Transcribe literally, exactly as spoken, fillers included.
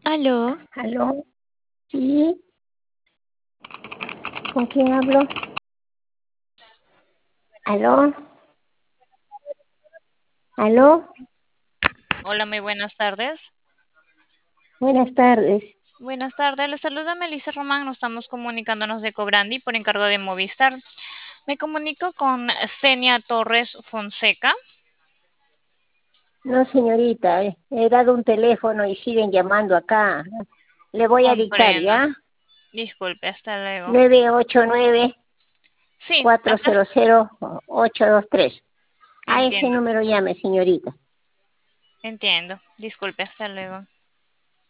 ¿Aló? ¿Aló? ¿Sí? ¿Con quién hablo? ¿Aló? ¿Aló? Hola, muy buenas tardes. Buenas tardes. Buenas tardes, les saluda Melissa Román. Nos estamos comunicándonos de Cobrandi por encargo de Movistar. Me comunico con Zenia Torres Fonseca. No, señorita, eh, he dado un teléfono y siguen llamando acá. Le voy a dictar, Comprendo. ¿ya? Disculpe, hasta luego. nueve ocho nueve, Sí, cuatro acá cero cero, ocho dos tres. A ese entiendo, número llame, señorita. entiendo. Disculpe, hasta luego.